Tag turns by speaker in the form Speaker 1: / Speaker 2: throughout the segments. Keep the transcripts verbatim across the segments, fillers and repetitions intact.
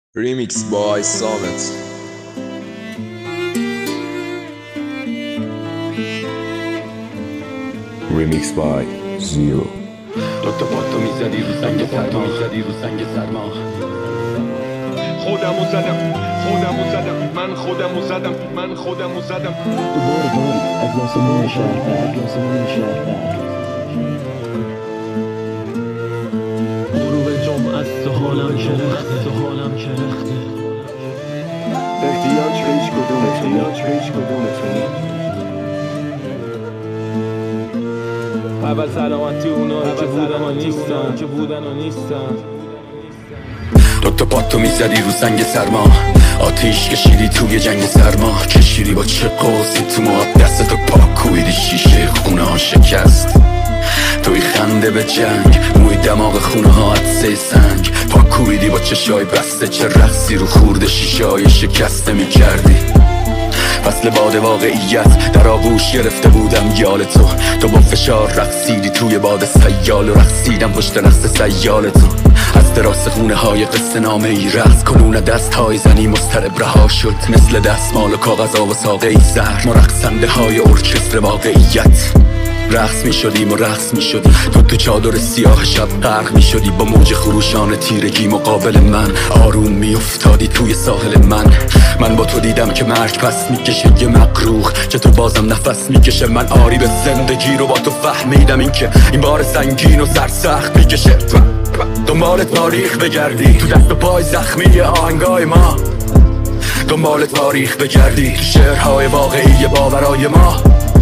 Speaker 1: Remix by Samet.
Speaker 2: Remix by Zero.
Speaker 3: دوتا پاتو میزدی رو سنگ سرما میزدی رو سنگ سرما
Speaker 4: خودمو زدم خودمو زدم من خودمو زدم من خودمو زدم
Speaker 5: دوباره باری از آسمان شهر از آسمان شهر
Speaker 6: غروب جمعه است و حالم کرخته و حالم کرخته
Speaker 2: احتیاج به هیچ کدومتون احتیاج به هیچ کدومتون
Speaker 6: اول سلامتی اونایی که بودن و نیستن که بودن و نیستن
Speaker 3: دوتا پاتو میزدی رو سنگ سرما آتیش کشیدی توی جنگ سرما کشیدی با چه قوسی تو ما دستتو پاک کویدی شیشه خونه ها شکست توی خنده به جنگ موی دماغ خونه ها عدسه سنگ پاک کویدی با چشای بسته چه رقصی رو خورده شیشه های شکسته میکردی فصل باد واقعیت در آغوش گرفته بودم یال تو تو با فشار رقصیدی توی باد سیال و رقصیدم پشت رقص سیال تو از دراز خونه های قصه نامه ای رقص کنون دست های زنی مضطرب رها شد مثل دستمال و کاغذ و ساقه ای زهر ما رقصنده های ارکستر واقعیت رقص می شدیم و رقص می شدیم تو تو چادر سیاه شب غرق می شدی با موج خروشان تیرگی مقابل من آروم می افتادی توی ساحل من من با تو دیدم که مرگ پس می کشه یه مقروخ که تو بازم نفس می کشه من آری به زندگی رو با تو فهمیدم این که این بار سنگین و سرسخت می کشه دنبال تاریخ بگردی تو دست و پای زخمی آهنگای ما دنبال تاریخ بگردی تو شعرهای واقعی باورای ما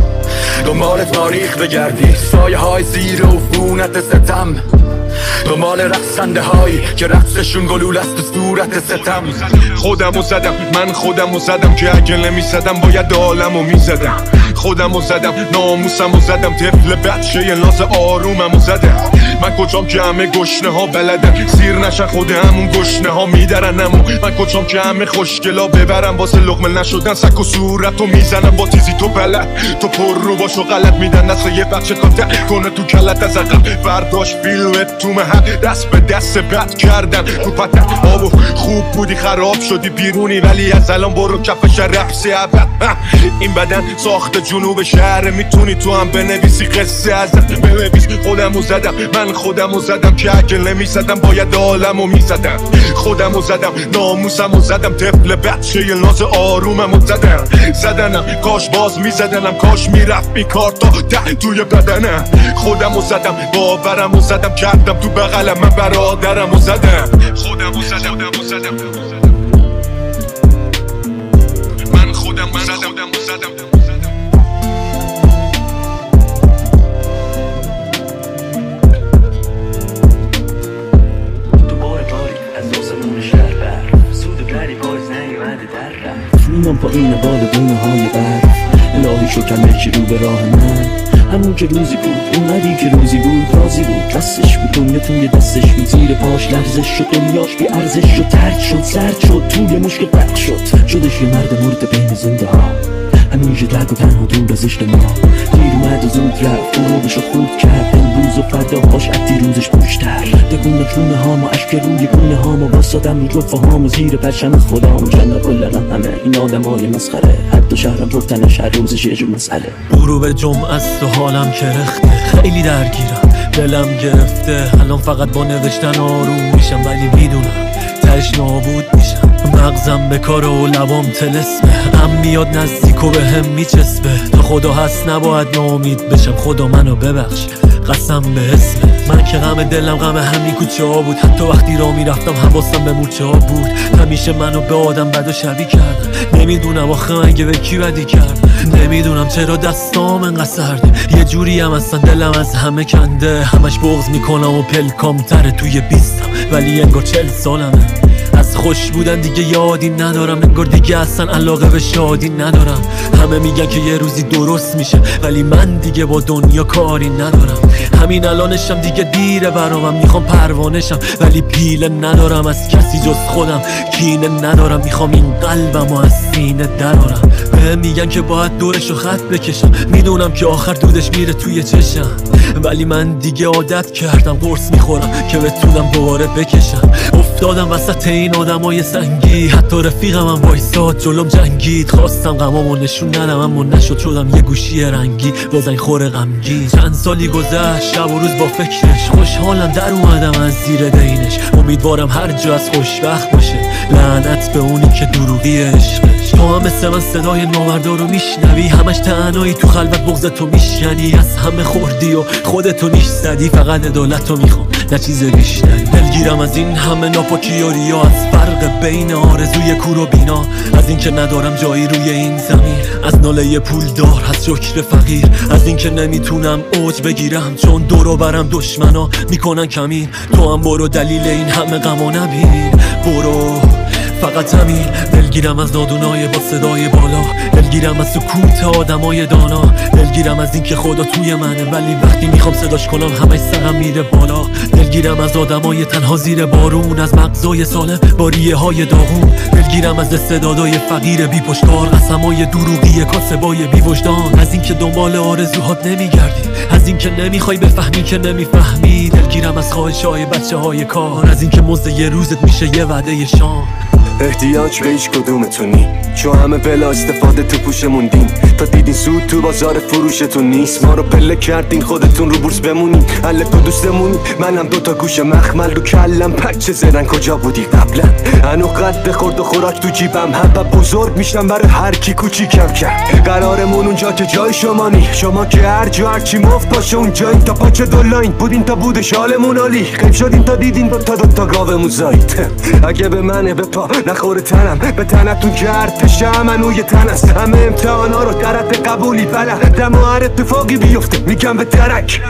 Speaker 3: دنبال تاریخ بگردی سایه های زیر و عفونت ستم دنبال رقصنده هایی که رقصشون گلول است و صورت ستم
Speaker 4: خودمو زدم من خودمو زدم که اگه نمیزدم باید عالمو میزدم خودمو زدم ناموسمو زدم طفل بچه ناز آروممو زدم من کجام که همه گشنه ها بلدن سیر نشن خود همون گشنه ها میدرن امو من کجام که همه خوشگلا ببرم واسه لقمه نشدن سک و صورتو میزنم با تیزی تو بلد تو پر رو باشو غلط میدن نسل یه بچه تا ده کنه تو کلت از عقب برداشت فیلمت تو مهد دست به دست بد کردن تو پتن آبو خوب بودی خراب شدی بیرونی ولی از الان برو کفش رقصی ابد این بدن ساخت جنوب شهر میتونی تو هم بنویسی قصه ازت بنویس خودمو زدم من خودمو زدم که اگه نمیزدم باید عالمو میزدم خودمو زدم ناموسمو زدم طفل بچه ناز آروممو زدم زدنم کاش باز میزدنم کاش میرفت بی کار تا ده توی بدنم خودمو زدم باورمو زدم کردم تو بغلم من برادرمو زدم خودمو زدم خودمو زدم من خودمو زدم زدم
Speaker 5: میام پایین بالگونه های برف الهی شکرم که رو به راه من همون که روزی بود اونقدی که روزی بود رازی بود دستش بود دنیا توی دستش بود زیر پاش لرزش شد دنیاش بی ارزش شد ترک شد سرد شد توی مشکل بد شد شدش یه مرد مرد بین زنده ها همیشه تک و تنها دور از اجتماع دیر اومد و زود رفت غروبشو خود کرد امروز و فردا باش از دیروزش پشتر دگونه خونه ها ما اشک روی گونه ها ما واسادم رو جفه ها و زیر پرچم خدام جنه کلنم همه این آدم های مسخره حتی شهرم گفتنش هر روزش یه جور مسئله
Speaker 6: غروب جمعه است و حالم کرخته خیلی درگیرم دلم گرفته الان فقط با نوشتن آروم میشم ولی میدونم تش نابود میشم مغزم به کار و لبام تلسمه ام میاد نزدیک و به هم میچسبه تا خدا هست نباید ناامید بشم خدا منو ببخش قسم به اسمه من که غم دلم غم همین کوچه ها بود حتی وقتی را میرفتم حواسم به مورچه ها بود همیشه منو به آدم بد و شبیه کردن نمیدونم آخه مگه به کی بدی کرد نمیدونم چرا دستام انقدر سرده یه جوری هم اصلا دلم از همه کنده همش بغض میکنم و پلکام تره توی بیستم ولی انگار چل سالمه از خوش بودن دیگه یادی ندارم انگار دیگه اصلا علاقه به شادی ندارم همه میگن که یه روزی درست میشه ولی من دیگه با دنیا کاری ندارم همین الانشم دیگه دیره برامم میخوام پروانشم ولی پیله ندارم از کسی جز خودم کینه ندارم میخوام این قلبمو از سینه درارم به میگن که باید دورشو خط بکشم میدونم که آخر دودش میره توی چشم ولی من دیگه عادت کردم قرص میخورم که بتونم دوباره بکشم. افتادم وسط این آدمای سنگی، حتی رفیقم هم وایساد جلوم جنگید. خواستم غمامو نشون ندم اما نشد، شدم یه گوشی رنگی با زنگ خور غمگین. چند سالی گذشت شب و روز با فکرش، خوشحالم در اومدم از زیر دینش. امیدوارم هر جا از خوشبخت باشه، لعنت به اونی که دروغی عشقش. تو هم مثل من صدای نامردا رو میشنوی، همش تنهایی تو خلوت بغضتو میشکنی. از همه خوردی و خودتو نیش زدی، فقط عدالتو میخوام نه چیز بیشتری. دلگیرم از این همه ناپاکی و ریا، از فرق بین آرزوی کور و بینا، از اینکه ندارم جایی روی این زمین، از ناله پولدار، از شکر فقیر، از اینکه نمیتونم اوج بگیرم چون دورو برم دشمنا میکنن کمین. تو هم برو دلیل این همه غم و نبین، برو فقط همین. دلگیرم از نادونای با صدای بالا، دلگیرم از سکوت آدمای دانا، دلگیرم از اینکه خدا توی منه ولی وقتی میخوام صداش کنم همش سرم میره بالا. دلگیرم از آدمای تنها زیر بارون، از مغزای سالم با ریه های داغون. دلگیرم از استعدادای فقیر بی پشتکار، قسمای دروغی کاسبای بی وجدان. از اینکه دنبال آرزوهات نمیگردی، از اینکه نمیخوای بفهمی که نمیفهمی. دلگیرم از خواهشای بچه های کار، از اینکه مزد یه روزت میشه یه وعده شام.
Speaker 7: احتیاج به هیچ کدومتون چون همه بلا استفاده تو پوشمون دین. تا دیدین سود تو بازار فروشتون نیست، ما رو پله کردین خودتون رو بورس بمونین. الک و دوستمون منم دوتا گوش مخمل رو کلم پچه زدن. کجا بودی قبلا؟ هنو قد خورد و خوراک تو جیبم، حبا بزرگ میشم برای هر کی کوچیکم کرد. قرارمون اونجا که جای شما نی، شما که هر جا هر چی مفت باشه اونجایین. تا پاچه دولاین بودین تا بود شالمون عالی، خیب شدین تا دیدین دوتا دوتا گاومون زایید. اگه به منه به پا نخوره تنم، به تنتون کرد تشه منوی تن است. همه امتحانا رو درد قبولی بلدم و هر اتفاقی بیفته میگم به درک.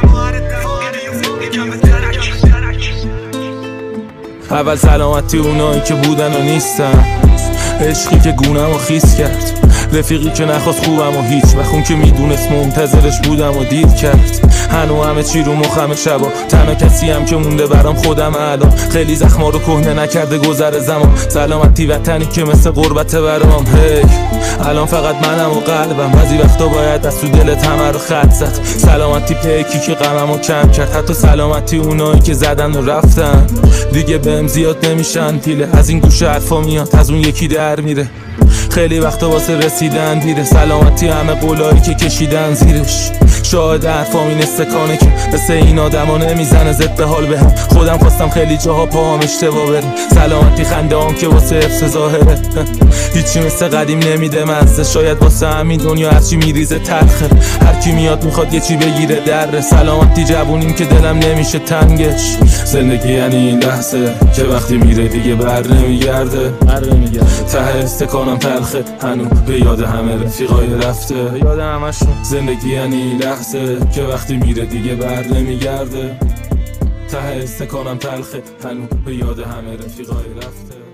Speaker 8: اول سلامتی اونایی که بودن و نیستن، عشقی که گونم و خیس کرد، رفیقی که نخواست خوبم و هیچ بخون که میدونست منتظرش بودم و دید کرد. هنو همه چی رو مخم شبا، تنها کسی هم که مونده برام خودم الان. خیلی زخما رو کهنه نکرده گذر زمان، سلامتی وطنی که مثل غربت برام. هی الان فقط منم و قلبم، بعضی وقتا باید از تو دلت همه رو خط زد. سلامتی پیکی که غممو کم کرد، حتی سلامتی اونایی که زدن و رفتن. دیگه بهم زیاد نمیشن پیله، از این گوشه حرفا میاد از اون یکی در میره. خیلی وقتا واسه رسیدن دیره، سلامتی همه قولایی که کشیدن زیرش. شاید حرفام این استکانه که مثل این آدم ها نمیزنه زد به حال بهم. خودم خواستم خیلی جاها پاهم اشتباه بریم، سلامتی خنده هم که واسه حفظ ظاهره. هیچی مثل قدیم نمیده مزه، شاید واسه همین دنیا هرچی میریزه تلخه. هرکی میاد میخواد یه چی بگیره دره، سلامتی جوونیم که دلم نمیشه تنگش. زندگی یعنی این لحظه که وقتی میره دیگه بر نمیگرده. ته استکانم تلخه هنو به یاد همه رفیقای رفته، یاد همشون. زندگی یعنی این لحظه که وقتی میره دیگه بر نمیگرده. ته استکانم تلخه هنو به یاد همه رفیقای رفته.